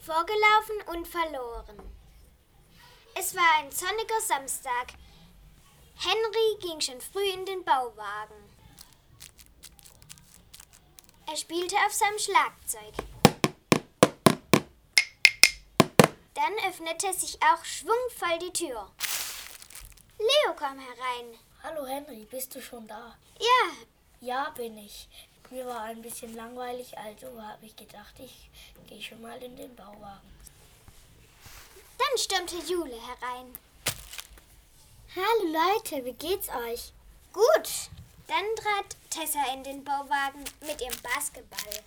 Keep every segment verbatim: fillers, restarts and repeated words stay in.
vorgelaufen und verloren. Es war ein sonniger Samstag. Henry ging schon früh in den Bauwagen. Er spielte auf seinem Schlagzeug. Dann öffnete sich auch schwungvoll die Tür. Leo kam herein. Hallo Henry, bist du schon da? Ja. Ja, bin ich. Mir war ein bisschen langweilig, also habe ich gedacht, ich gehe schon mal in den Bauwagen. Dann stürmte Jule herein. Hallo Leute, wie geht's euch? Gut. Dann trat Tessa in den Bauwagen mit ihrem Basketball.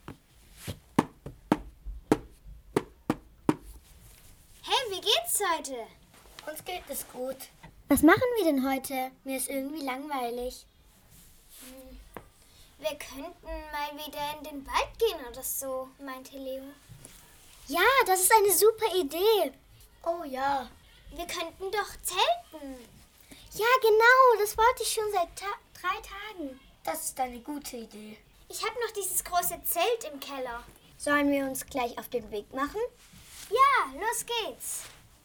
Hey, wie geht's heute? Uns geht es gut. Was machen wir denn heute? Mir ist irgendwie langweilig. Hm. Wir könnten mal wieder in den Wald gehen oder so, meinte Leo. Ja, das ist eine super Idee. Oh ja. Wir könnten doch zelten. Ja, genau, das wollte ich schon seit ta- drei Tagen. Das ist eine gute Idee. Ich habe noch dieses große Zelt im Keller. Sollen wir uns gleich auf den Weg machen? Ja, los geht's.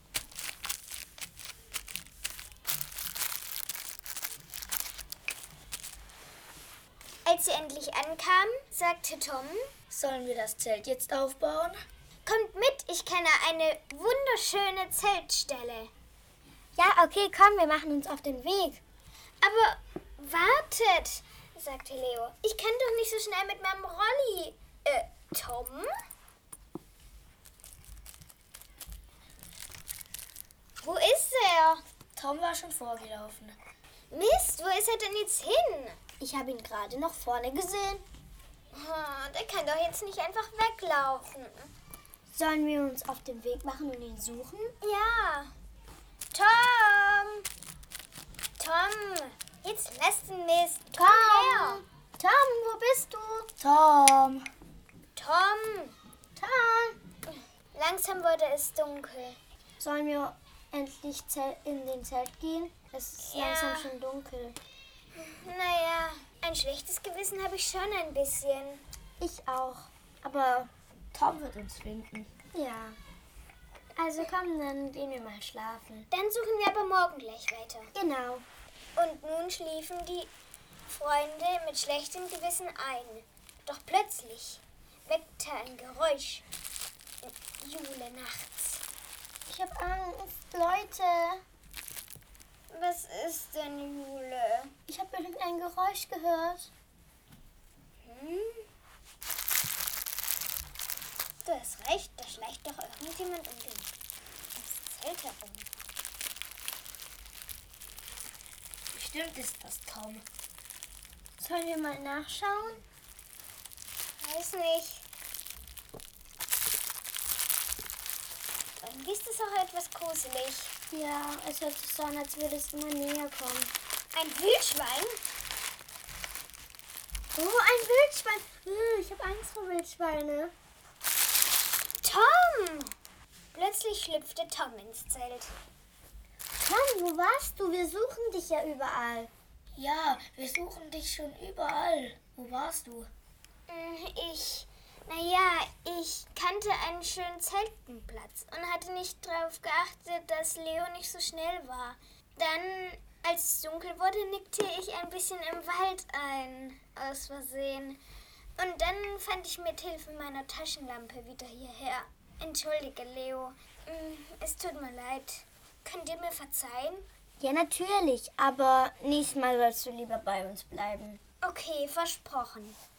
Als sie endlich ankamen, sagte Tom: Sollen wir das Zelt jetzt aufbauen? Kommt mit, ich kenne eine wunderschöne Zeltstelle. Ja, okay, komm, wir machen uns auf den Weg. Aber wartet, sagte Leo. Ich kann doch nicht so schnell mit meinem Rolli. Äh, Tom? Wo ist er? Tom war schon vorgelaufen. Mist, wo ist er denn jetzt hin? Ich habe ihn gerade noch vorne gesehen. Oh, der kann doch jetzt nicht einfach weglaufen. Sollen wir uns auf den Weg machen und ihn suchen? Ja. Tom! Tom, jetzt lass den Mist. Komm her. Tom, wo bist du? Tom! Tom! Tom! Langsam wurde es dunkel. Sollen wir endlich in den Zelt gehen? Es ist Ja. langsam schon dunkel. Naja, ein schlechtes Gewissen habe ich schon ein bisschen. Ich auch. Aber Tom wird uns finden. ja. Also komm, dann gehen wir mal schlafen. Dann suchen wir aber morgen gleich weiter. Genau. Und nun schliefen die Freunde mit schlechtem Gewissen ein. Doch plötzlich weckte ein Geräusch Jule nachts. Ich habe Angst, Leute. Was ist denn, Jule? Ich habe irgendein Geräusch gehört. Hm? Du hast recht, da schleicht doch irgendjemand um den ums Zelt herum. Bestimmt ist das Tom. Sollen wir mal nachschauen? Weiß nicht. Irgendwie ist es auch etwas gruselig. Ja, es hört sich so an, als würde es immer näher kommen. Ein Wildschwein? Oh, ein Wildschwein. Hm, ich habe Angst vor Wildschweine. Tom! Plötzlich schlüpfte Tom ins Zelt. Tom, wo warst du? Wir suchen dich ja überall. Ja, wir suchen dich schon überall. Wo warst du? Ich, naja, ich kannte einen schönen Zeltenplatz und hatte nicht darauf geachtet, dass Leo nicht so schnell war. Dann, als es dunkel wurde, nickte ich ein bisschen im Wald ein, aus Versehen. Und dann fand ich mit Hilfe meiner Taschenlampe wieder hierher. Entschuldige, Leo. Es tut mir leid. Könnt ihr mir verzeihen? Ja, natürlich, aber nächstes Mal sollst du lieber bei uns bleiben. Okay, versprochen.